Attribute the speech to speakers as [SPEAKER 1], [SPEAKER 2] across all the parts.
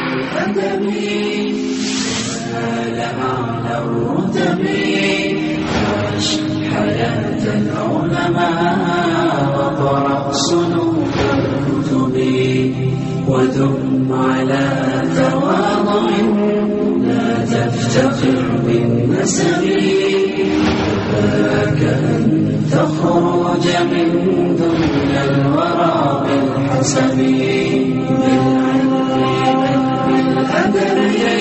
[SPEAKER 1] بالأدب نال أعلى الرتب عش حياة العلماء وقرأ صنوف الكتب ودم على تواضع لا تفتخر بالنسب فذاك أن تخرج من دون الورى بالحسب بالعلم بالأدب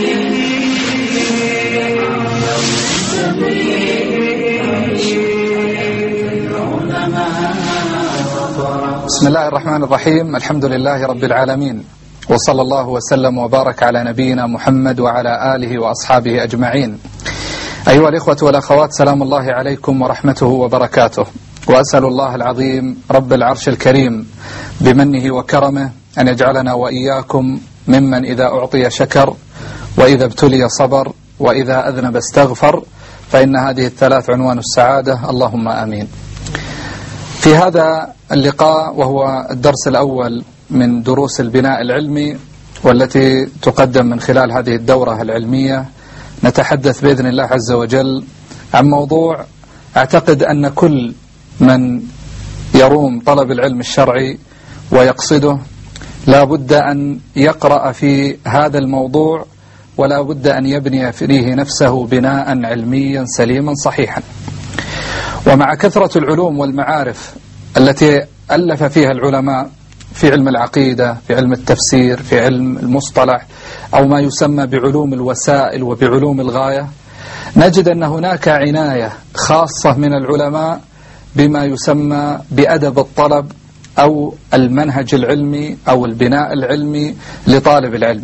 [SPEAKER 2] بسم الله الرحمن الرحيم. الحمد لله رب العالمين، وصلى الله وسلم وبارك على نبينا محمد وعلى آله وأصحابه أجمعين. أيها الإخوة والأخوات، سلام الله عليكم ورحمته وبركاته، وأسأل الله العظيم رب العرش الكريم بمنه وكرمه أن يجعلنا وإياكم ممن إذا أعطي شكر، وإذا ابتلي صبر، وإذا أذنب استغفر، فإن هذه الثلاث عنوان السعادة، اللهم آمين. في هذا اللقاء، وهو الدرس الأول من دروس البناء العلمي والتي تقدم من خلال هذه الدورة العلمية، نتحدث بإذن الله عز وجل عن موضوع أعتقد أن كل من يروم طلب العلم الشرعي ويقصده لا بد أن يقرأ في هذا الموضوع، ولا بد أن يبني فيه نفسه بناء علميا سليما صحيحا. ومع كثرة العلوم والمعارف التي ألف فيها العلماء في علم العقيدة، في علم التفسير، في علم المصطلح، أو ما يسمى بعلوم الوسائل وبعلوم الغاية، نجد أن هناك عناية خاصة من العلماء بما يسمى بأدب الطلب أو المنهج العلمي أو البناء العلمي لطالب العلم.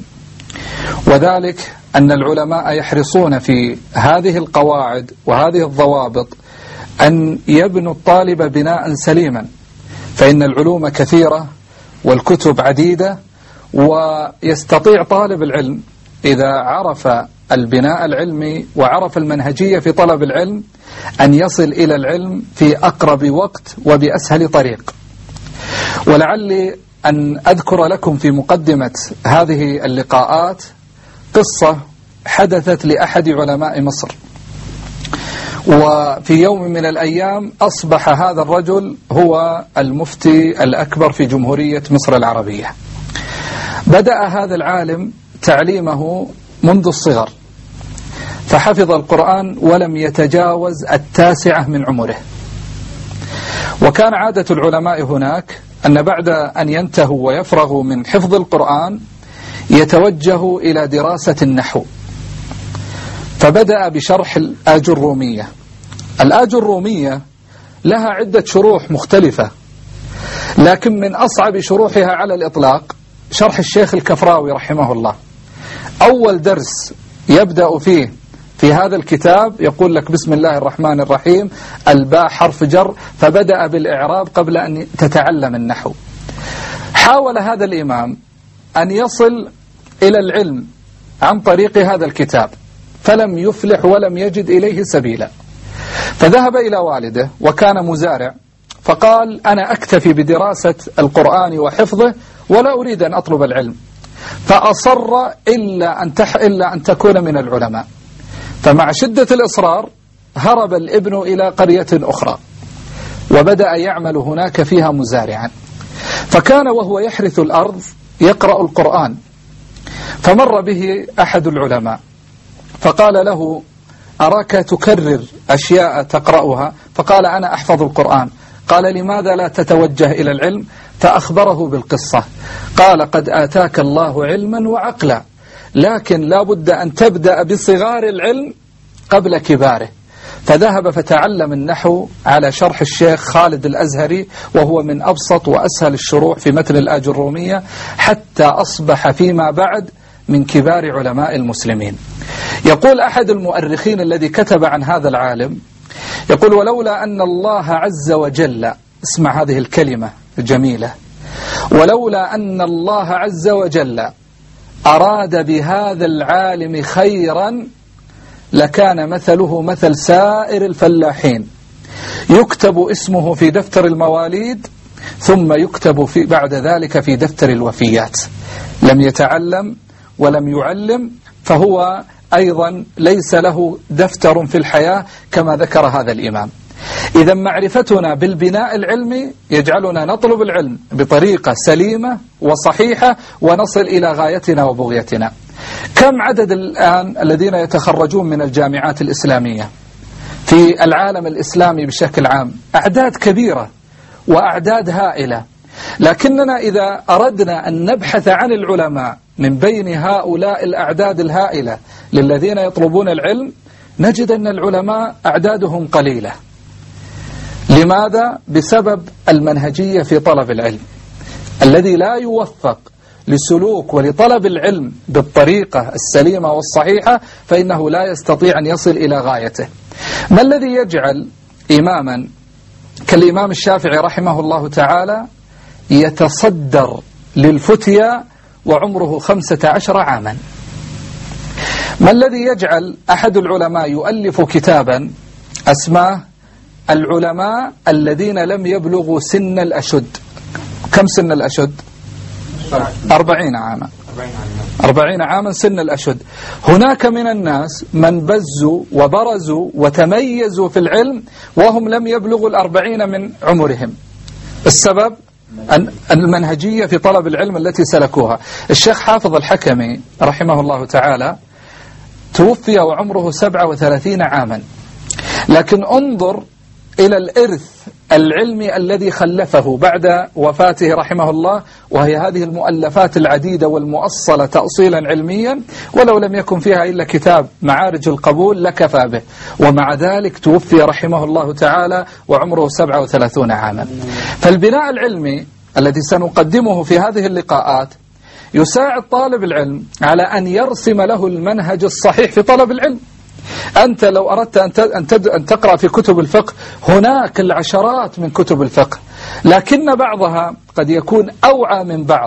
[SPEAKER 2] وذلك أن العلماء يحرصون في هذه القواعد وهذه الضوابط أن يبنوا الطالب بناء سليما، فإن العلوم كثيرة والكتب عديدة، ويستطيع طالب العلم إذا عرف البناء العلمي وعرف المنهجية في طلب العلم أن يصل إلى العلم في أقرب وقت وبأسهل طريق. ولعلي أن أذكر لكم في مقدمة هذه اللقاءات قصة حدثت لأحد علماء مصر. وفي يوم من الأيام أصبح هذا الرجل هو المفتي الأكبر في جمهورية مصر العربية. بدأ هذا العالم تعليمه منذ الصغر، فحفظ القرآن ولم يتجاوز 9 من عمره. وكان عادة العلماء هناك أن بعد أن ينتهوا ويفرغوا من حفظ القرآن يتوجهوا إلى دراسة النحو، فبدأ بشرح الآجرومية. الآجرومية لها عدة شروح مختلفة، لكن من أصعب شروحها على الإطلاق شرح الشيخ الكفراوي رحمه الله. أول درس يبدأ فيه في هذا الكتاب يقول لك بسم الله الرحمن الرحيم، الباء حرف جر، فبدأ بالإعراب قبل أن تتعلم النحو. حاول هذا الإمام أن يصل إلى العلم عن طريق هذا الكتاب، فلم يفلح ولم يجد إليه سبيلا، فذهب إلى والده وكان مزارع، فقال أنا أكتفي بدراسة القرآن وحفظه ولا أريد أن أطلب العلم، فأصر إلا أن تكون من العلماء. فمع شدة الإصرار هرب الابن إلى قرية أخرى وبدأ يعمل هناك فيها مزارعا. فكان وهو يحرث الأرض يقرأ القرآن، فمر به أحد العلماء فقال له أراك تكرر أشياء تقرأها، فقال أنا أحفظ القرآن. قال لماذا لا تتوجه إلى العلم؟ فأخبره بالقصة. قال قد آتاك الله علما وعقلا، لكن لا بد أن تبدأ بصغار العلم قبل كباره. فذهب فتعلم النحو على شرح الشيخ خالد الأزهري، وهو من أبسط وأسهل الشروح في متن الآجرومية، حتى أصبح فيما بعد من كبار علماء المسلمين. يقول أحد المؤرخين الذي كتب عن هذا العالم، يقول ولولا أن الله عز وجل، اسمع هذه الكلمة الجميلة، ولولا أن الله عز وجل أراد بهذا العالم خيرا لكان مثله مثل سائر الفلاحين، يكتب اسمه في دفتر المواليد ثم يكتب بعد ذلك في دفتر الوفيات. لم يتعلم ولم يعلم فهو أيضا ليس له دفتر في الحياة كما ذكر هذا الإمام. إذا معرفتنا بالبناء العلمي يجعلنا نطلب العلم بطريقة سليمة وصحيحة ونصل إلى غايتنا وبغيتنا. كم عدد الآن الذين يتخرجون من الجامعات الإسلامية في العالم الإسلامي بشكل عام؟ أعداد كبيرة وأعداد هائلة، لكننا إذا أردنا أن نبحث عن العلماء من بين هؤلاء الأعداد الهائلة للذين يطلبون العلم نجد أن العلماء أعدادهم قليلة. لماذا؟ بسبب المنهجية في طلب العلم. الذي لا يوفق لسلوك ولطلب العلم بالطريقة السليمة والصحيحة فإنه لا يستطيع أن يصل إلى غايته. ما الذي يجعل إماما كالإمام الشافعي رحمه الله تعالى يتصدر للفتيا وعمره 15 عاما؟ ما الذي يجعل أحد العلماء يؤلف كتابا اسمه العلماء الذين لم يبلغوا سن الأشد؟ كم سن الأشد؟ 40 عاما. 40 عاما سن الأشد. هناك من الناس من بزوا وبرزوا وتميزوا في العلم وهم لم يبلغوا 40 من عمرهم. السبب المنهجية في طلب العلم التي سلكوها. الشيخ حافظ الحكمي رحمه الله تعالى توفي وعمره 37 عاما، لكن انظر إلى الإرث العلمي الذي خلفه بعد وفاته رحمه الله، وهي هذه المؤلفات العديدة والمؤصلة تأصيلا علميا، ولو لم يكن فيها إلا كتاب معارج القبول لكفى به، ومع ذلك توفي رحمه الله تعالى وعمره 37 عاما. فالبناء العلمي الذي سنقدمه في هذه اللقاءات يساعد طالب العلم على أن يرسم له المنهج الصحيح في طلب العلم. أنت لو أردت أن تقرأ في كتب الفقه هناك العشرات من كتب الفقه، لكن بعضها قد يكون أوعى من بعض،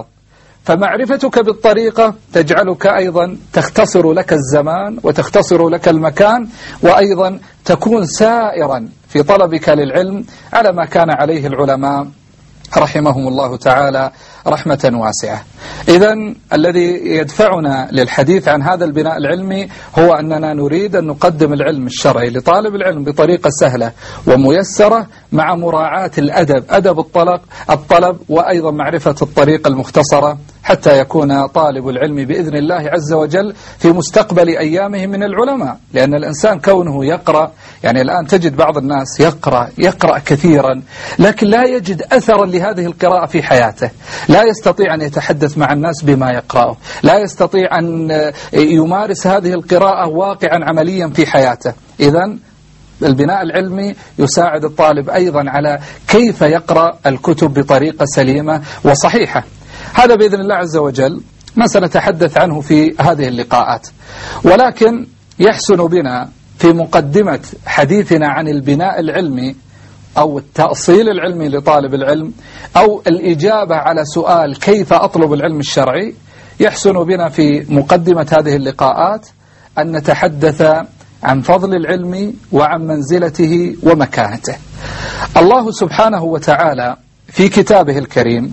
[SPEAKER 2] فمعرفتك بالطريقة تجعلك أيضا تختصر لك الزمان وتختصر لك المكان، وأيضا تكون سائرا في طلبك للعلم على ما كان عليه العلماء رحمهم الله تعالى رحمة واسعة. إذن الذي يدفعنا للحديث عن هذا البناء العلمي هو أننا نريد أن نقدم العلم الشرعي لطالب العلم بطريقة سهلة وميسرة مع مراعاة الأدب، أدب الطلب، وأيضا معرفة الطريقة المختصرة حتى يكون طالب العلم بإذن الله عز وجل في مستقبل أيامه من العلماء. لأن الإنسان كونه يقرأ، يعني الآن تجد بعض الناس يقرأ كثيرا لكن لا يجد أثرا لهذه القراءة في حياته، لا يستطيع أن يتحدث مع الناس بما يقرأه، لا يستطيع أن يمارس هذه القراءة واقعا عمليا في حياته. إذن البناء العلمي يساعد الطالب أيضا على كيف يقرأ الكتب بطريقة سليمة وصحيحة. هذا بإذن الله عز وجل ما سنتحدث عنه في هذه اللقاءات، ولكن يحسن بنا في مقدمة حديثنا عن البناء العلمي أو التأصيل العلمي لطالب العلم أو الإجابة على سؤال كيف أطلب العلم الشرعي، يحسن بنا في مقدمة هذه اللقاءات أن نتحدث عن فضل العلم وعن منزلته ومكانته. الله سبحانه وتعالى في كتابه الكريم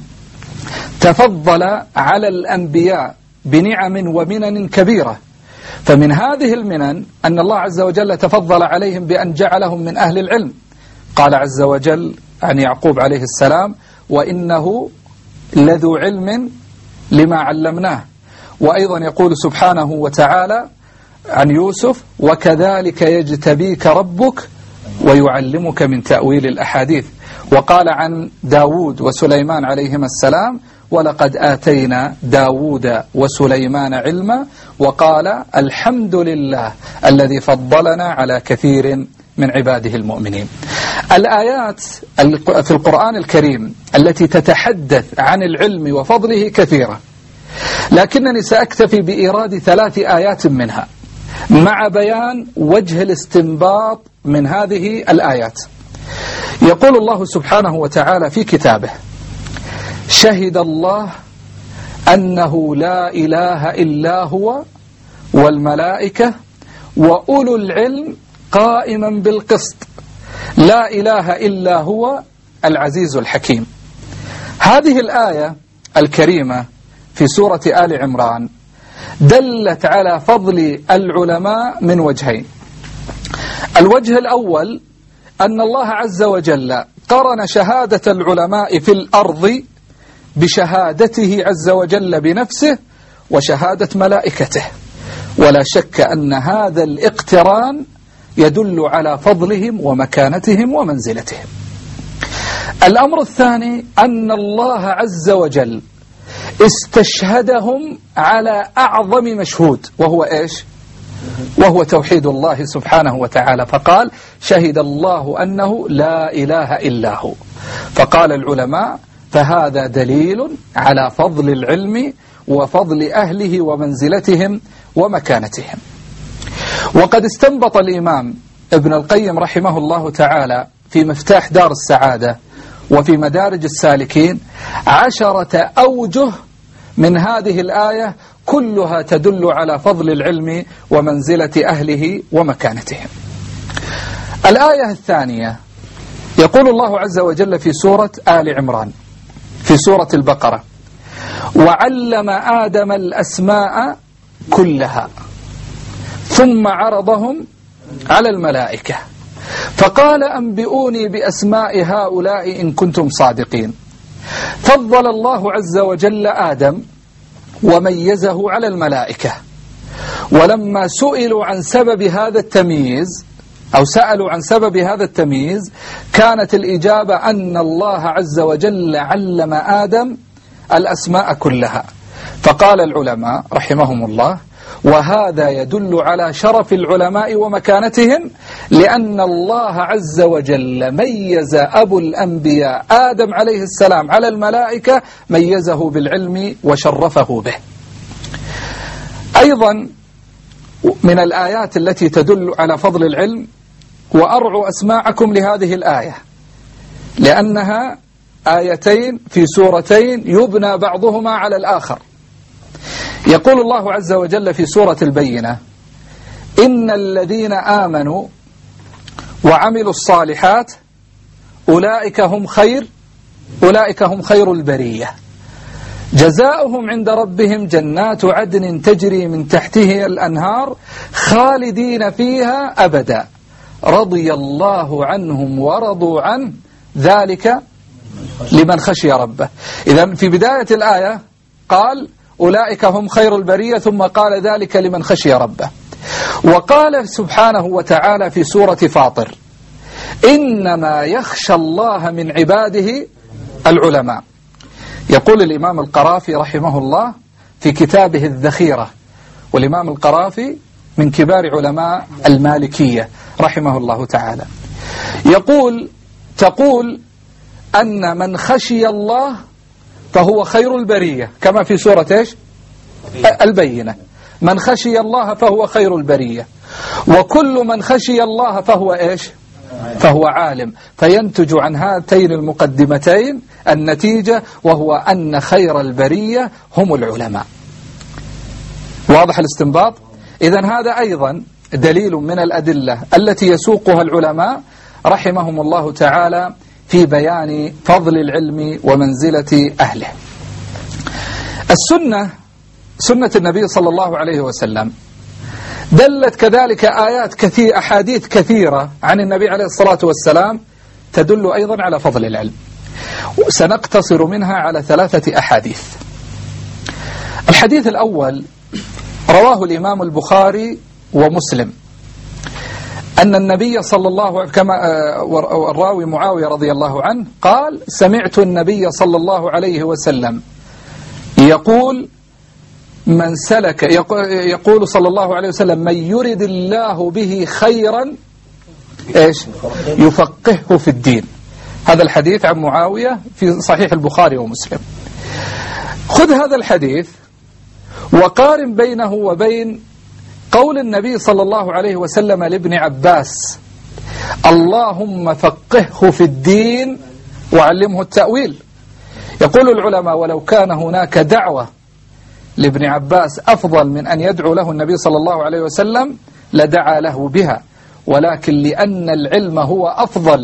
[SPEAKER 2] تفضل على الأنبياء بنعم ومنن كبيرة، فمن هذه المنن أن الله عز وجل تفضل عليهم بأن جعلهم من أهل العلم. قال عز وجل عن يعقوب عليه السلام: وإنه لذو علم لما علمناه. وأيضا يقول سبحانه وتعالى عن يوسف: وكذلك يجتبيك ربك ويعلمك من تأويل الأحاديث. وقال عن داود وسليمان عليهما السلام: ولقد آتينا داود وسليمان علما. وقال: الحمد لله الذي فضلنا على كثير من عباده المؤمنين. الآيات في القرآن الكريم التي تتحدث عن العلم وفضله كثيرة، لكنني سأكتفي بإيراد 3 آيات منها مع بيان وجه الاستنباط من هذه الآيات. يقول الله سبحانه وتعالى في كتابه: شهد الله أنه لا إله إلا هو والملائكة وأولو العلم قائما بالقسط لا إله إلا هو العزيز الحكيم. هذه الآية الكريمة في سورة آل عمران دلت على فضل العلماء من وجهين. الوجه الأول أن الله عز وجل قرن شهادة العلماء في الأرض بشهادته عز وجل بنفسه وشهادة ملائكته، ولا شك أن هذا الاقتران يدل على فضلهم ومكانتهم ومنزلتهم. الأمر الثاني أن الله عز وجل استشهدهم على أعظم مشهود، وهو إيش؟ وهو توحيد الله سبحانه وتعالى، فقال شهد الله أنه لا إله إلا هو. فقال العلماء فهذا دليل على فضل العلم وفضل أهله ومنزلتهم ومكانتهم. وقد استنبط الإمام ابن القيم رحمه الله تعالى في مفتاح دار السعادة وفي مدارج السالكين 10 أوجه من هذه الآية كلها تدل على فضل العلم ومنزلة أهله ومكانتهم. الآية الثانية يقول الله عز وجل في سورة آل عمران في سورة البقرة: وعلم آدم الأسماء كلها ثم عرضهم على الملائكة فقال أنبئوني بأسماء هؤلاء إن كنتم صادقين. فضل الله عز وجل آدم وميزه على الملائكة، ولما سئلوا عن سبب هذا التمييز أو سألوا عن سبب هذا التمييز كانت الإجابة أن الله عز وجل علم آدم الأسماء كلها. فقال العلماء رحمهم الله: وهذا يدل على شرف العلماء ومكانتهم، لأن الله عز وجل ميز أبو الأنبياء آدم عليه السلام على الملائكة، ميزه بالعلم وشرفه به. أيضا من الآيات التي تدل على فضل العلم: وأرعوا أسماعكم لهذه الآية، لأنها آيتين في سورتين يبنى بعضهما على الآخر. يقول الله عز وجل في سورة البينة: إن الذين آمنوا وعملوا الصالحات أولئك هم خير البرية جزاؤهم عند ربهم جنات عدن تجري من تحتها الأنهار خالدين فيها أبدا رضي الله عنهم ورضوا عنه ذلك لمن خشي ربه. إذن في بداية الآية قال أولئك هم خير البرية، ثم قال ذلك لمن خشي ربه. وقال سبحانه وتعالى في سورة فاطر: إنما يخشى الله من عباده العلماء. يقول الإمام القرافي رحمه الله في كتابه الذخيرة، والإمام القرافي من كبار علماء المالكية رحمه الله تعالى، تقول أن من خشي الله فهو خير البرية، كما في سورة إيش؟ البينة: من خشي الله فهو خير البرية. وكل من خشي الله فهو إيش؟ فهو عالم. فينتج عن هاتين المقدمتين النتيجة، وهو أن خير البرية هم العلماء. واضح الاستنباط؟ إذن هذا أيضا دليل من الأدلة التي يسوقها العلماء رحمهم الله تعالى في بيان فضل العلم ومنزلة أهله. السنة، سنة النبي صلى الله عليه وسلم، دلت كذلك أحاديث كثيرة عن النبي عليه الصلاة والسلام تدل أيضا على فضل العلم. سنقتصر منها على 3 أحاديث. الحديث الأول رواه الإمام البخاري ومسلم أن النبي صلى الله عليه وسلم، كما الراوي معاوية رضي الله عنه قال: سمعت النبي صلى الله عليه وسلم يقول من سلك يقول صلى الله عليه وسلم: من يرد الله به خيرا إيش؟ يفقهه في الدين. هذا الحديث عن معاوية في صحيح البخاري ومسلم. خذ هذا الحديث وقارن بينه وبين قول النبي صلى الله عليه وسلم لابن عباس: اللهم فقهه في الدين وعلمه التأويل. يقول العلماء: ولو كان هناك دعوة لابن عباس أفضل من أن يدعو له النبي صلى الله عليه وسلم لدعا له بها، ولكن لأن العلم هو أفضل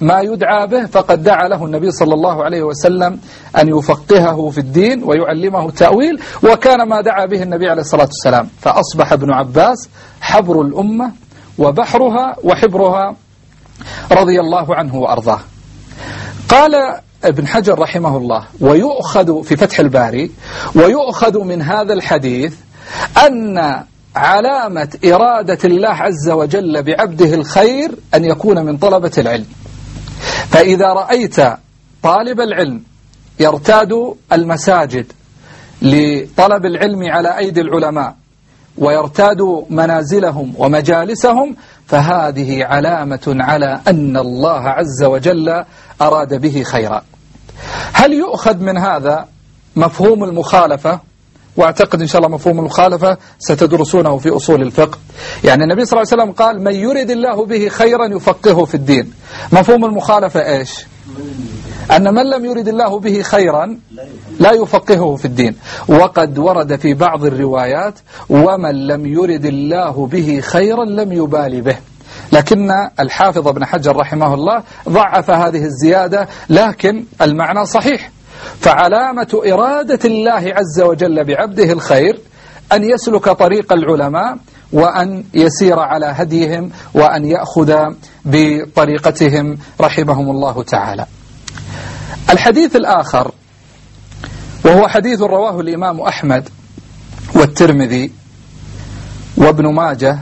[SPEAKER 2] ما يدعى به فقد دعا له النبي صلى الله عليه وسلم أن يفقهه في الدين ويعلمه التأويل، وكان ما دعا به النبي عليه الصلاة والسلام. فأصبح ابن عباس حبر الأمة وبحرها وحبرها رضي الله عنه وأرضاه. قال ابن حجر رحمه الله: ويؤخذ في فتح الباري، ويؤخذ من هذا الحديث أن علامة إرادة الله عز وجل بعبده الخير أن يكون من طلبة العلم. فإذا رأيت طالب العلم يرتاد المساجد لطلب العلم على أيدي العلماء ويرتاد منازلهم ومجالسهم، فهذه علامة على أن الله عز وجل أراد به خيرا. هل يؤخذ من هذا مفهوم المخالفة؟ واعتقد إن شاء الله مفهوم المخالفة ستدرسونه في أصول الفقه. يعني النبي صلى الله عليه وسلم قال: من يرد الله به خيرا يفقهه في الدين. مفهوم المخالفة إيش؟ أن من لم يرد الله به خيرا لا يفقهه في الدين. وقد ورد في بعض الروايات: ومن لم يرد الله به خيرا لم يبالي به. لكن الحافظ ابن حجر رحمه الله ضعف هذه الزيادة، لكن المعنى صحيح. فعلامة إرادة الله عز وجل بعبده الخير أن يسلك طريق العلماء وأن يسير على هديهم وأن يأخذ بطريقتهم رحمهم الله تعالى. الحديث الآخر وهو حديث رواه الإمام أحمد والترمذي وابن ماجه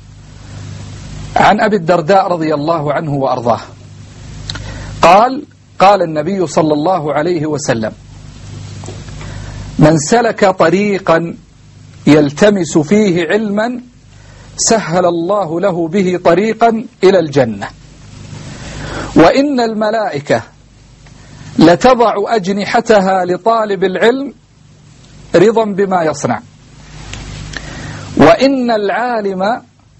[SPEAKER 2] عن أبي الدرداء رضي الله عنه وأرضاه قال النبي صلى الله عليه وسلم: من سلك طريقا يلتمس فيه علما سهل الله له به طريقا إلى الجنة، وإن الملائكة لتضع أجنحتها لطالب العلم رضا بما يصنع، وإن العالم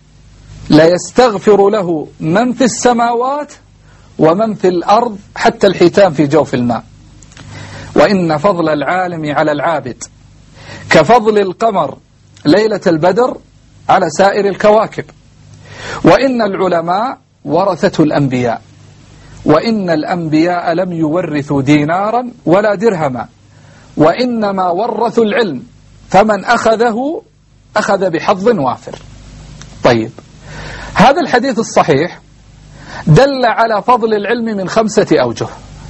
[SPEAKER 2] ليستغفر له من في السماوات ومن في الأرض حتى الحيتان في جوف الماء، وإن فضل العالم على العابد كفضل القمر ليلة البدر على سائر الكواكب، وإن العلماء ورثة الأنبياء، وإن الأنبياء لم يورثوا دينارا ولا درهما، وإنما ورثوا العلم، فمن أخذه أخذ بحظ وافر. طيب، هذا الحديث الصحيح دل على فضل العلم من 5 أوجه.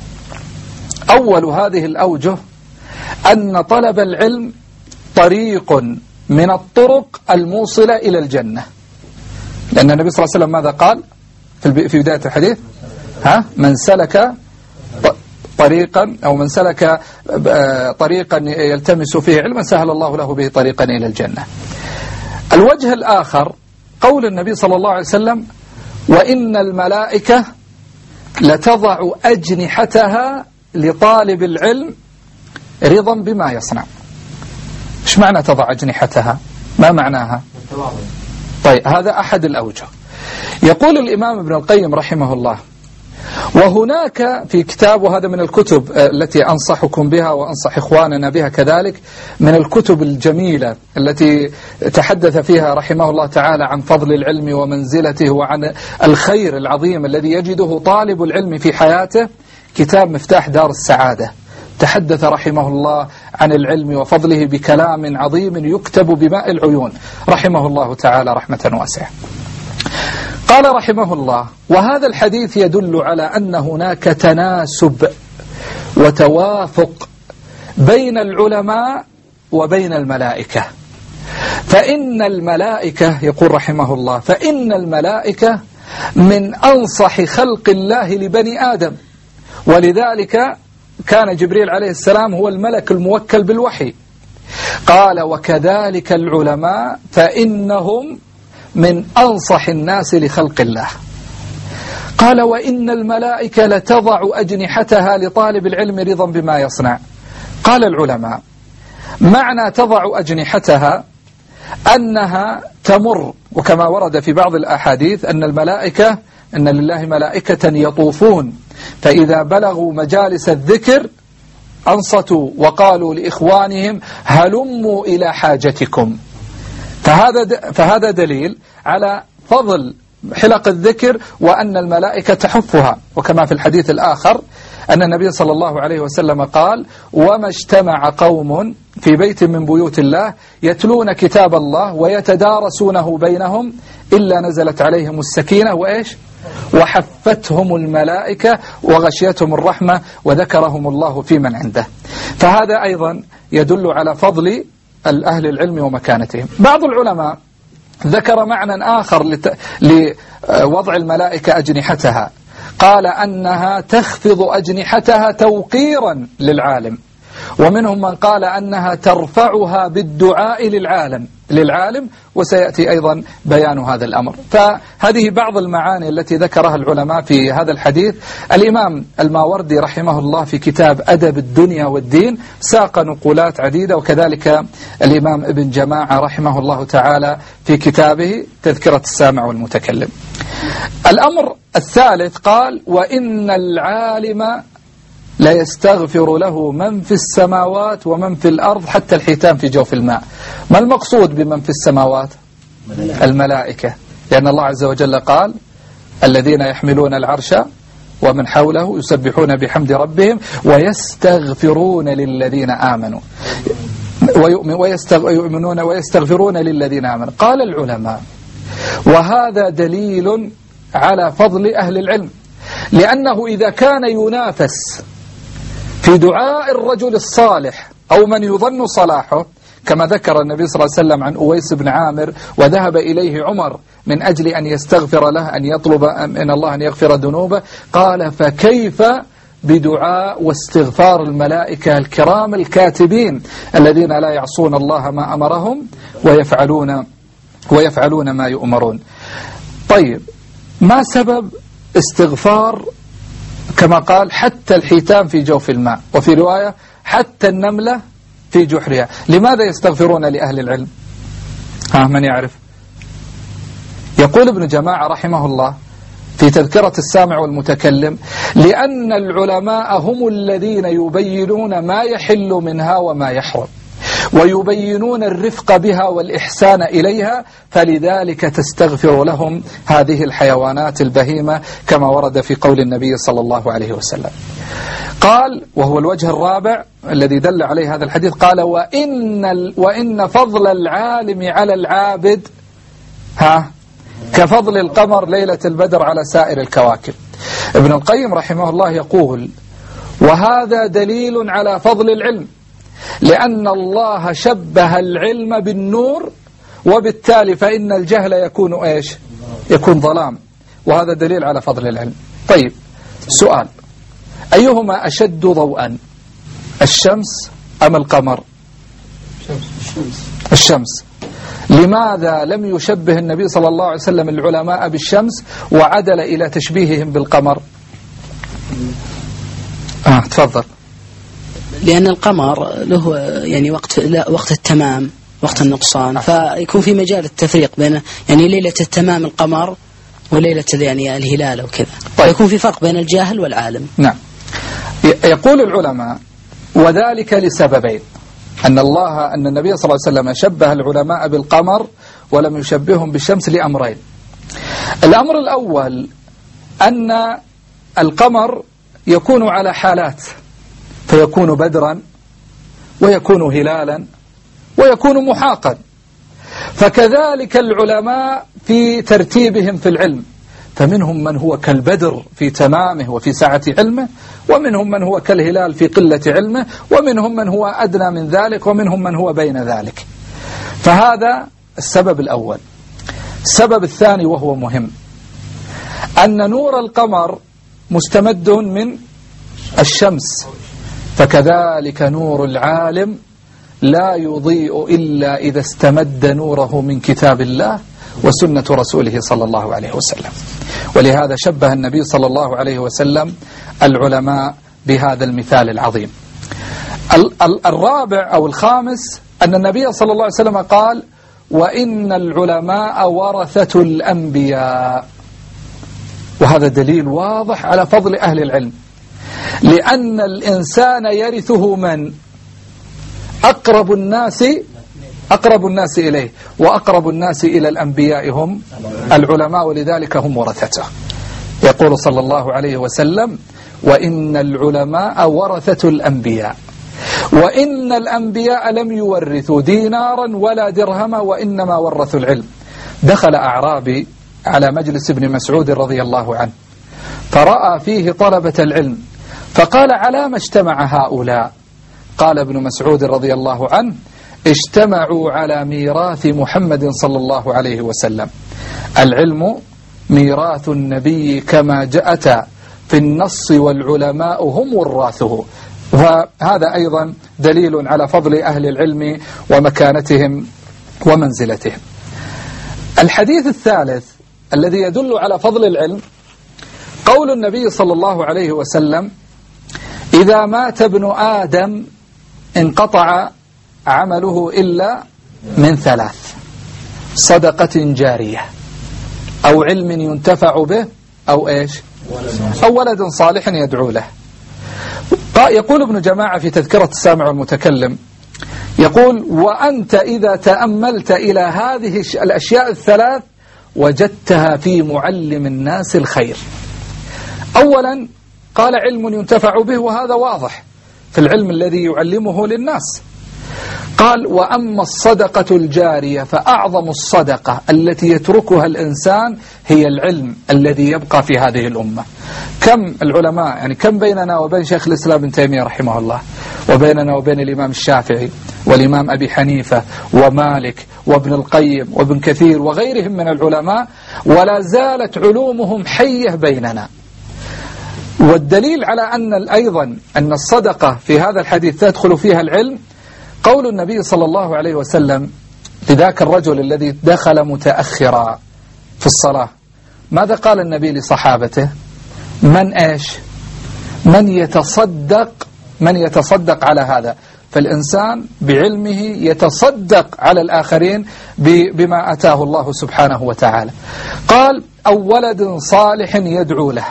[SPEAKER 2] أول هذه الأوجه أن طلب العلم طريق من الطرق الموصلة إلى الجنة، لأن النبي صلى الله عليه وسلم ماذا قال في بداية الحديث؟ من سلك طريقا أو من سلك طريقا يلتمس فيه علما سهل الله له به طريقا إلى الجنة. الوجه الآخر قول النبي صلى الله عليه وسلم: وإن الملائكة لتضع أجنحتها لطالب العلم رضا بما يصنع. إيش معنى تضع أجنحتها؟ ما معناها؟ طيب، هذا أحد الأوجه. يقول الإمام ابن القيم رحمه الله: وهناك في كتاب، وهذا من الكتب التي أنصحكم بها وأنصح إخواننا بها كذلك، من الكتب الجميلة التي تحدث فيها رحمه الله تعالى عن فضل العلم ومنزلته وعن الخير العظيم الذي يجده طالب العلم في حياته، كتاب مفتاح دار السعادة. تحدث رحمه الله عن العلم وفضله بكلام عظيم يكتب بماء العيون رحمه الله تعالى رحمة واسعة. قال رحمه الله: وهذا الحديث يدل على أن هناك تناسب وتوافق بين العلماء وبين الملائكة. فإن الملائكة، يقول رحمه الله، فإن الملائكة من أنصح خلق الله لبني آدم، ولذلك كان جبريل عليه السلام هو الملك الموكل بالوحي. قال: وكذلك العلماء فإنهم من أنصح الناس لخلق الله. قال: وإن الملائكة لتضع أجنحتها لطالب العلم رضا بما يصنع. قال العلماء: معنى تضع أجنحتها أنها تمر، وكما ورد في بعض الأحاديث أن الملائكة، أن لله ملائكة يطوفون، فإذا بلغوا مجالس الذكر أنصتوا وقالوا لإخوانهم: هلموا إلى حاجتكم. فهذا دليل على فضل حلق الذكر وأن الملائكة تحفها. وكما في الحديث الآخر أن النبي صلى الله عليه وسلم قال: وما اجتمع قوم في بيت من بيوت الله يتلون كتاب الله ويتدارسونه بينهم إلا نزلت عليهم السكينة وإيش؟ وحفتهم الملائكة وغشيتهم الرحمة وذكرهم الله في من عنده. فهذا أيضا يدل على فضل أهل العلم ومكانتهم. بعض العلماء ذكر معنى آخر لوضع الملائكة أجنحتها، قال أنها تخفض أجنحتها توقيرا للعالم، ومنهم من قال أنها ترفعها بالدعاء للعالم، وسيأتي أيضا بيان هذا الأمر. فهذه بعض المعاني التي ذكرها العلماء في هذا الحديث. الإمام الماوردي رحمه الله في كتاب أدب الدنيا والدين ساق نقولات عديدة، وكذلك الإمام ابن جماعة رحمه الله تعالى في كتابه تذكرة السامع والمتكلم. الأمر الثالث قال: وإن العالم لا يستغفر له من في السماوات ومن في الأرض حتى الحيتان في جوف الماء. ما المقصود بمن في السماوات؟ الملائكة، لأن الله عز وجل قال: الذين يحملون العرش ومن حوله يسبحون بحمد ربهم ويستغفرون للذين آمنوا ويستغفرون للذين آمنوا. قال العلماء: وهذا دليل على فضل أهل العلم، لأنه إذا كان ينافس في دعاء الرجل الصالح أو من يظن صلاحه، كما ذكر النبي صلى الله عليه وسلم عن أويس بن عامر: وذهب إليه عمر من أجل أن يستغفر له، أن يطلب من الله أن يغفر ذنوبه، قال: فكيف بدعاء واستغفار الملائكة الكرام الكاتبين الذين لا يعصون الله ما أمرهم ويفعلون ما يؤمرون. طيب، ما سبب استغفار كما قال حتى الحيتان في جوف الماء، وفي رواية حتى النملة في جحرها؟ لماذا يستغفرون لأهل العلم؟ من يعرف؟ يقول ابن جماعة رحمه الله في تذكرة السامع والمتكلم: لأن العلماء هم الذين يبينون ما يحل منها وما يحرم، ويبينون الرفق بها والإحسان إليها، فلذلك تستغفر لهم هذه الحيوانات البهيمة، كما ورد في قول النبي صلى الله عليه وسلم. قال، وهو الوجه الرابع الذي دل عليه هذا الحديث، قال: وإن فضل العالم على العابد كفضل القمر ليلة البدر على سائر الكواكب. ابن القيم رحمه الله يقول: وهذا دليل على فضل العلم، لأن الله شبه العلم بالنور، وبالتالي فإن الجهل يكون إيش؟ يكون ظلام، وهذا دليل على فضل العلم. طيب، سؤال: أيهما أشد ضوءا، الشمس أم القمر؟ الشمس. لماذا لم يشبه النبي صلى الله عليه وسلم العلماء بالشمس وعدل إلى تشبيههم بالقمر؟ تفضل.
[SPEAKER 3] لأن القمر له يعني وقت التمام، وقت النقصان، فيكون في مجال التفريق بين يعني ليلة التمام القمر وليلة يعني الهلال وكذا. طيب، يكون في فرق بين الجاهل والعالم.
[SPEAKER 2] نعم. يقول العلماء: وذلك لسببين: أن النبي صلى الله عليه وسلم شبه العلماء بالقمر ولم يشبههم بالشمس لأمرين. الأمر الأول أن القمر يكون على حالات، فيكون بدرا ويكون هلالا ويكون محاقا، فكذلك العلماء في ترتيبهم في العلم، فمنهم من هو كالبدر في تمامه وفي سعة علمه، ومنهم من هو كالهلال في قلة علمه، ومنهم من هو أدنى من ذلك، ومنهم من هو بين ذلك. فهذا السبب الأول. السبب الثاني وهو مهم، أن نور القمر مستمد من الشمس، فكذلك نور العالم لا يضيء إلا إذا استمد نوره من كتاب الله وسنة رسوله صلى الله عليه وسلم. ولهذا شبه النبي صلى الله عليه وسلم العلماء بهذا المثال العظيم. الرابع أو الخامس أن النبي صلى الله عليه وسلم قال: وإن العلماء ورثة الأنبياء. وهذا دليل واضح على فضل أهل العلم، لأن الإنسان يرثه من؟ أقرب الناس أقرب الناس إليه، وأقرب الناس إلى الأنبياء هم العلماء، ولذلك هم ورثته. يقول صلى الله عليه وسلم: وإن العلماء ورثة الأنبياء، وإن الأنبياء لم يورثوا دينارا ولا درهما، وإنما ورثوا العلم. دخل أعرابي على مجلس ابن مسعود رضي الله عنه، فرأى فيه طلبة العلم، فقال: على ما اجتمع هؤلاء؟ قال ابن مسعود رضي الله عنه: اجتمعوا على ميراث محمد صلى الله عليه وسلم. العلم ميراث النبي كما جاءت في النص، والعلماء هم وراثه. وهذا أيضا دليل على فضل أهل العلم ومكانتهم ومنزلتهم. الحديث الثالث الذي يدل على فضل العلم قول النبي صلى الله عليه وسلم: إذا مات ابن آدم انقطع عمله إلا من ثلاث: صدقة جارية، أو علم ينتفع به، أو إيش؟ أو ولد صالح يدعو له. يقول ابن جماعة في تذكرة السامع والمتكلم، يقول: وأنت إذا تأملت إلى هذه الأشياء الثلاث وجدتها في معلم الناس الخير. أولا قال: علم ينتفع به، وهذا واضح في العلم الذي يعلمه للناس. قال: وأما الصدقة الجارية فأعظم الصدقة التي يتركها الإنسان هي العلم الذي يبقى في هذه الأمة. كم العلماء، يعني كم بيننا وبين شيخ الإسلام ابن تيمية رحمه الله، وبيننا وبين الإمام الشافعي والإمام أبي حنيفة ومالك وابن القيم وابن كثير وغيرهم من العلماء، ولا زالت علومهم حية بيننا. والدليل على أن أيضا أن الصدقة في هذا الحديث تدخل فيها العلم قول النبي صلى الله عليه وسلم لذاك الرجل الذي دخل متأخرا في الصلاة. ماذا قال النبي لصحابته؟ من إيش؟ من يتصدق على هذا. فالإنسان بعلمه يتصدق على الآخرين بما أتاه الله سبحانه وتعالى. قال: أو ولد صالح يدعو له.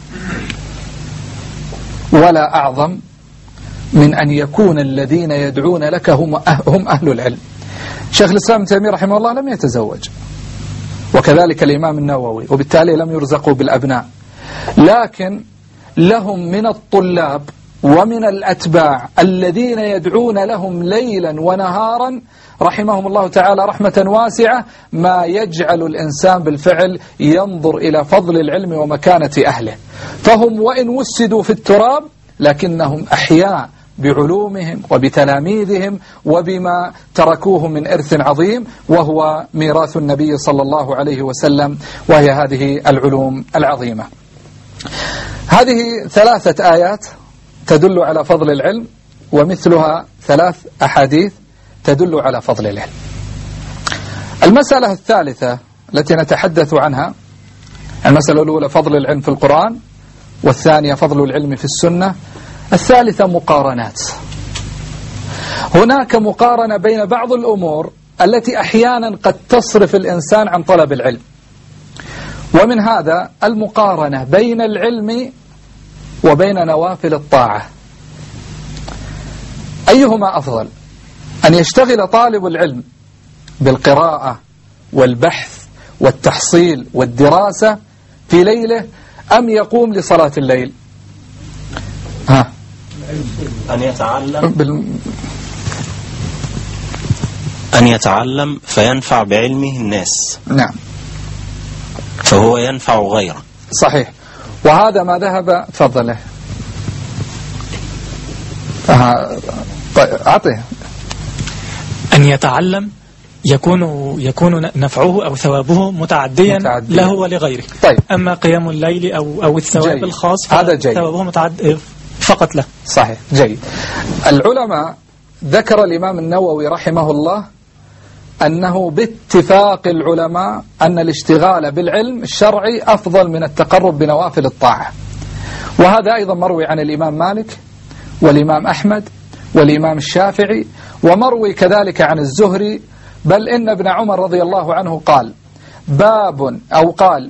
[SPEAKER 2] ولا أعظم من أن يكون الذين يدعون لك هم أهل العلم. شيخ الإسلام ابن تيمية رحمه الله لم يتزوج، وكذلك الإمام النووي، وبالتالي لم يرزقوا بالأبناء، لكن لهم من الطلاب ومن الأتباع الذين يدعون لهم ليلا ونهارا رحمهم الله تعالى رحمة واسعة، ما يجعل الإنسان بالفعل ينظر إلى فضل العلم ومكانة أهله. فهم وإن وسدوا في التراب لكنهم أحياء بعلومهم وبتلاميذهم وبما تركوه من إرث عظيم، وهو ميراث النبي صلى الله عليه وسلم، وهي هذه العلوم العظيمة. هذه 3 آيات تدل على فضل العلم، ومثلها 3 أحاديث تدل على فضل العلم. المسألة الثالثة التي نتحدث عنها، المسألة الأولى فضل العلم في القرآن، والثانية فضل العلم في السنة، الثالثة مقارنات. هناك مقارنة بين بعض الأمور التي أحيانا قد تصرف الإنسان عن طلب العلم، ومن هذا المقارنة بين العلم وبين نوافل الطاعة. أيهما أفضل؟ أن يشتغل طالب العلم بالقراءة والبحث والتحصيل والدراسة في ليله، أم يقوم لصلاة الليل؟
[SPEAKER 4] أن يتعلم فينفع بعلمه الناس.
[SPEAKER 2] نعم،
[SPEAKER 4] فهو ينفع غيره.
[SPEAKER 2] صحيح. وهذا ما ذهب. تفضل. أعطيه.
[SPEAKER 5] أن يتعلم يكون نفعه أو ثوابه متعديا له ولغيره.
[SPEAKER 2] طيب.
[SPEAKER 5] أما قيام الليل أو الثواب الخاص ثوابه متعد فقط له.
[SPEAKER 2] صحيح. جيد. العلماء ذكر الإمام النووي رحمه الله أنه باتفاق العلماء أن الاشتغال بالعلم الشرعي أفضل من التقرب بنوافل الطاعة، وهذا أيضا مروي عن الإمام مالك والإمام أحمد والإمام الشافعي، ومروي كذلك عن الزهري، بل إن ابن عمر رضي الله عنه قال: باب أو قال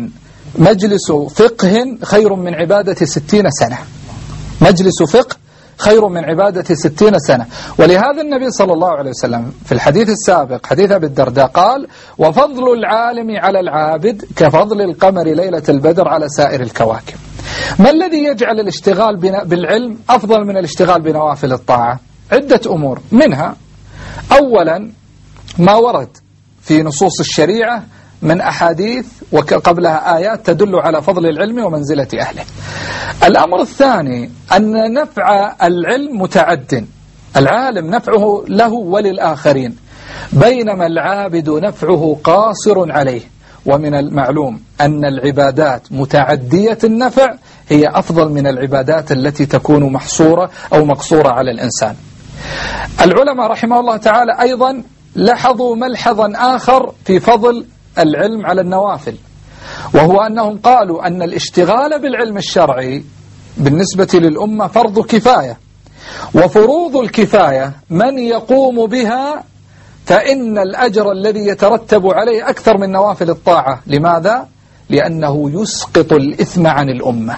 [SPEAKER 2] مجلس فقه خير من عبادة 60 سنة. مجلس فقه خير من عبادة 60 سنة. ولهذا النبي صلى الله عليه وسلم في الحديث السابق حديث أبي الدرداء قال: وفضل العالم على العابد كفضل القمر ليلة البدر على سائر الكواكب. ما الذي يجعل الاشتغال بالعلم أفضل من الاشتغال بنوافل الطاعة؟ عدة أمور، منها أولا ما ورد في نصوص الشريعة من أحاديث وقبلها آيات تدل على فضل العلم ومنزلة أهله. الأمر الثاني أن نفع العلم متعد، العالم نفعه له وللآخرين، بينما العابد نفعه قاصر عليه. ومن المعلوم أن العبادات متعدية النفع هي أفضل من العبادات التي تكون محصورة أو مقصورة على الإنسان. العلماء رحمه الله تعالى أيضا لاحظوا ملحظا آخر في فضل العلم على النوافل، وهو أنهم قالوا أن الاشتغال بالعلم الشرعي بالنسبة للأمة فرض كفاية، وفروض الكفاية من يقوم بها فإن الأجر الذي يترتب عليه أكثر من نوافل الطاعة. لماذا؟ لأنه يسقط الإثم عن الأمة.